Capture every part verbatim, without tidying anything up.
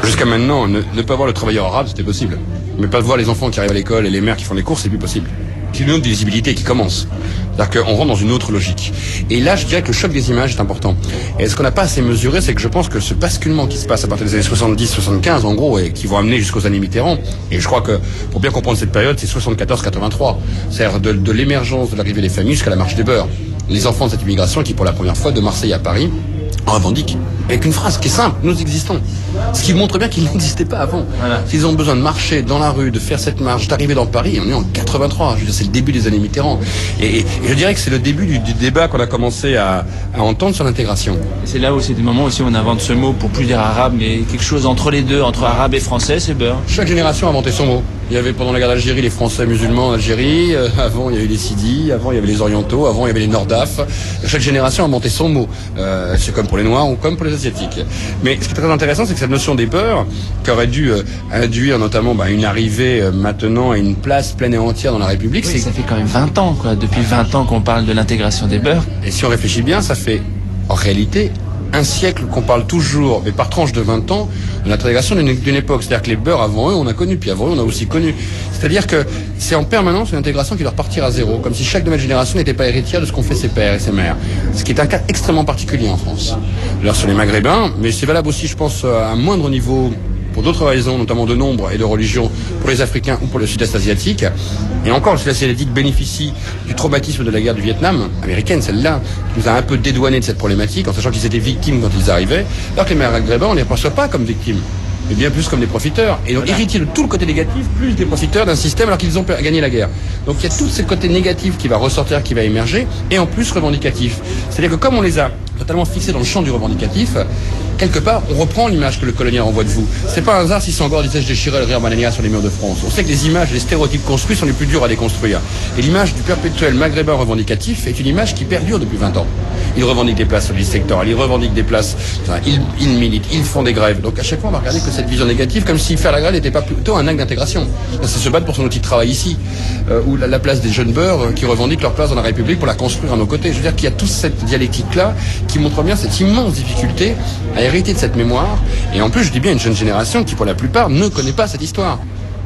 Jusqu'à maintenant, ne, ne pas voir le travailleur arabe, c'était possible. Mais pas voir les enfants qui arrivent à l'école et les mères qui font les courses, c'est plus possible. C'est une autre visibilité qui commence. C'est-à-dire qu'on rentre dans une autre logique. Et là, je dirais que le choc des images est important. Et ce qu'on n'a pas assez mesuré, c'est que je pense que ce basculement qui se passe à partir des années soixante-dix soixante-quinze, en gros, et qui vont amener jusqu'aux années Mitterrand, et je crois que, pour bien comprendre cette période, c'est soixante-quatorze quatre-vingt-trois. C'est-à-dire de, de l'émergence de l'arrivée des familles jusqu'à la marche des beurs. Les enfants de cette immigration qui, pour la première fois, de Marseille à Paris, en revendiquent. Avec une phrase qui est simple, nous existons. Ce qui montre bien qu'il n'existait pas avant. Voilà. S'ils ont besoin de marcher dans la rue, de faire cette marche, d'arriver dans Paris, on est en quatre-vingt-trois. Je veux dire, c'est le début des années Mitterrand. Et, et, et je dirais que c'est le début du, du débat qu'on a commencé à, à entendre sur l'intégration. C'est là où c'est des moments aussi où on invente ce mot pour plus dire arabe, mais quelque chose entre les deux, entre arabe et français, c'est beurre. Chaque génération a inventé son mot. Il y avait pendant la guerre d'Algérie les Français musulmans en Algérie, euh, avant il y a eu les Sidis, avant il y avait les Orientaux, avant il y avait les Nordaf. Chaque génération a inventé son mot. Euh, c'est comme pour les Noirs ou comme pour les Asiatiques. Mais ce qui est très intéressant, c'est que cette notion des beurs, qui aurait dû euh, induire notamment bah, une arrivée euh, maintenant à une place pleine et entière dans la République, oui, c'est... ça fait quand même vingt ans, quoi. Depuis vingt ans qu'on parle de l'intégration des beurs. Et si on réfléchit bien, ça fait en réalité un siècle qu'on parle toujours, mais par tranche de vingt ans, de l'intégration d'une, d'une époque. C'est-à-dire que les beurs, avant eux, on a connu, puis avant eux, on a aussi connu. C'est-à-dire que c'est en permanence une intégration qui doit repartir à zéro, comme si chaque nouvelle génération n'était pas héritière de ce qu'ont fait ses pères et ses mères. Ce qui est un cas extrêmement particulier en France. D'ailleurs, sur les Maghrébins, mais c'est valable aussi, je pense, à un moindre niveau, pour d'autres raisons, notamment de nombre et de religion, pour les Africains ou pour le Sud-Est asiatique. Et encore, le Sud-Est asiatique bénéficie du traumatisme de la guerre du Vietnam, américaine, celle-là, qui nous a un peu dédouané de cette problématique, en sachant qu'ils étaient victimes quand ils arrivaient, alors que les Maghrébins, on ne les perçoit pas comme victimes, mais bien plus comme des profiteurs. Et donc, voilà. Héritiers de tout le côté négatif, plus des profiteurs d'un système alors qu'ils ont gagné la guerre. Donc il y a tout ce côté négatif qui va ressortir, qui va émerger, et en plus revendicatif. C'est-à-dire que comme on les a totalement fixés dans le champ du revendicatif, quelque part, on reprend l'image que le colonial envoie de vous. C'est pas un hasard si Senghor disait je déchirais le rire banania sur les murs de France. On sait que les images, les stéréotypes construits sont les plus durs à déconstruire. Et l'image du perpétuel maghrébin revendicatif est une image qui perdure depuis vingt ans. Ils revendiquent des places sur les listes électorales, ils revendiquent des places, enfin, ils, ils militent, ils font des grèves. Donc à chaque fois, on va regarder que cette vision négative, comme si faire la grève n'était pas plutôt un acte d'intégration. C'est se battre pour son outil de travail ici, euh, ou la, la place des jeunes beurs euh, qui revendiquent leur place dans la République pour la construire à nos côtés. Je veux dire qu'il y a toute cette dialectique-là qui montre bien cette immense difficulté à hériter de cette mémoire. Et en plus, je dis bien une jeune génération qui, pour la plupart, ne connaît pas cette histoire.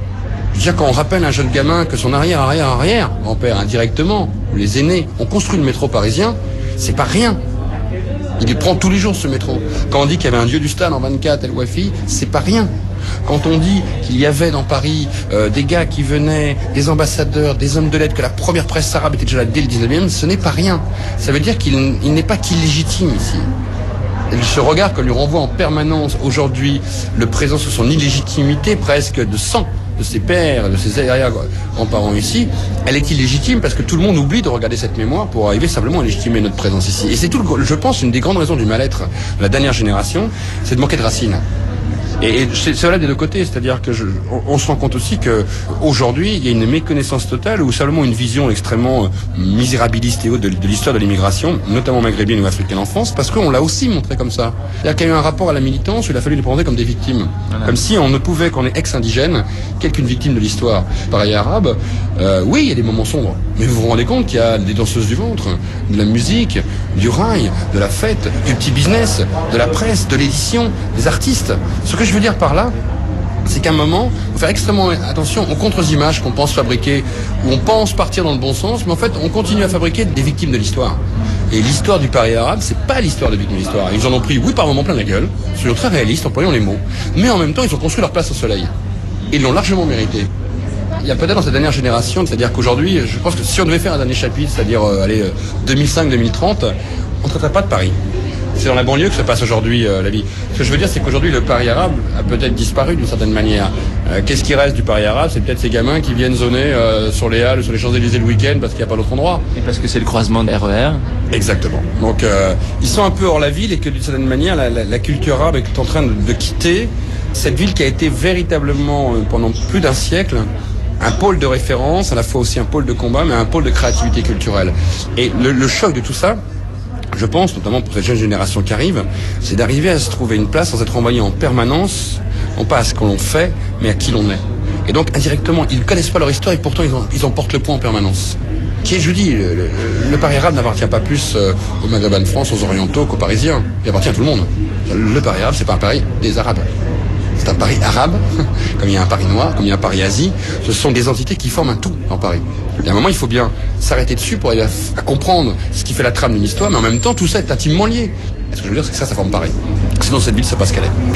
Je veux dire, quand on rappelle à un jeune gamin que son arrière, arrière, arrière, grand-père indirectement, ou les aînés, ont construit le métro parisien, c'est pas rien. Il prend tous les jours ce métro. Quand on dit qu'il y avait un dieu du stade en vingt-quatre, El Wafi, c'est pas rien. Quand on dit qu'il y avait dans Paris euh, des gars qui venaient, des ambassadeurs, des hommes de lettres, que la première presse arabe était déjà là dès le dix-neuvième, ce n'est pas rien. Ça veut dire qu'il il n'est pas qu'illégitime ici. Et ce regard que lui renvoie en permanence aujourd'hui le présent sur son illégitimité presque de sang de ses pères, de ses arrière-grands-parents ici, elle est illégitime parce que tout le monde oublie de regarder cette mémoire pour arriver simplement à légitimer notre présence ici. Et c'est tout, le, je pense, une des grandes raisons du mal-être de la dernière génération, c'est de manquer de racines. Et, et c'est cela des deux côtés, c'est-à-dire que je, on, on se rend compte aussi que aujourd'hui il y a une méconnaissance totale ou simplement une vision extrêmement euh, misérabiliste et haute de, de l'histoire de l'immigration, notamment maghrébine ou africaine en France, parce qu'on l'a aussi montré comme ça. C'est-à-dire qu'il y a eu un rapport à la militance où il a fallu les prendre comme des victimes, voilà. Comme si on ne pouvait, qu'on est ex-indigène, qu'une victime de l'histoire. Pareil arabe, euh, oui, il y a des moments sombres, mais vous vous rendez compte qu'il y a des danseuses du ventre, de la musique, du rail, de la fête, du petit business, de la presse, de l'édition, des artistes. Ce que je veux dire par là, c'est qu'à un moment, il faut faire extrêmement attention aux contre-images qu'on pense fabriquer, où on pense partir dans le bon sens, mais en fait, on continue à fabriquer des victimes de l'histoire. Et l'histoire du Paris arabe, c'est pas l'histoire de victimes de l'histoire. Ils en ont pris, oui, par moments plein la gueule, soyons très réalistes, employons les mots, mais en même temps, ils ont construit leur place au soleil. Ils l'ont largement mérité. Il y a peut-être dans cette dernière génération, c'est-à-dire qu'aujourd'hui, je pense que si on devait faire un dernier chapitre, c'est-à-dire euh, allez, euh, deux mille cinq deux mille trente, on ne traiterait pas de Paris. C'est dans la banlieue que se passe aujourd'hui euh, la vie. Ce que je veux dire, c'est qu'aujourd'hui, le Paris arabe a peut-être disparu d'une certaine manière. Euh, qu'est-ce qui reste du Paris arabe? C'est peut-être ces gamins qui viennent zoner euh, sur les halles, sur les Champs-Élysées le week-end parce qu'il n'y a pas d'autre endroit. Et parce que c'est le croisement de R E R. Exactement. Donc, euh, ils sont un peu hors la ville et que d'une certaine manière, la, la, la culture arabe est en train de, de quitter cette ville qui a été véritablement, euh, pendant plus d'un siècle, un pôle de référence, à la fois aussi un pôle de combat, mais un pôle de créativité culturelle. Et le, le choc de tout ça, je pense, notamment pour cette jeune génération qui arrive, c'est d'arriver à se trouver une place sans être envoyé en permanence, non pas à ce que l'on fait, mais à qui l'on est. Et donc, indirectement, ils ne connaissent pas leur histoire et pourtant ils en, ils en portent le poids en permanence. Qui est, je dis, le, le, le Paris arabe n'appartient pas plus euh, aux Maghrébins de France, aux Orientaux qu'aux Parisiens. Il appartient à tout le monde. Le Paris arabe, c'est pas un Paris des Arabes. C'est un Paris arabe, comme il y a un Paris noir, comme il y a un Paris Asie. Ce sont des entités qui forment un tout dans Paris. Et à un moment, il faut bien s'arrêter dessus pour aller à, à comprendre ce qui fait la trame d'une histoire, mais en même temps, tout ça est intimement lié. Et ce que je veux dire, c'est que ça, ça forme Paris. Sinon, cette ville, c'est pas ce qu'elle est.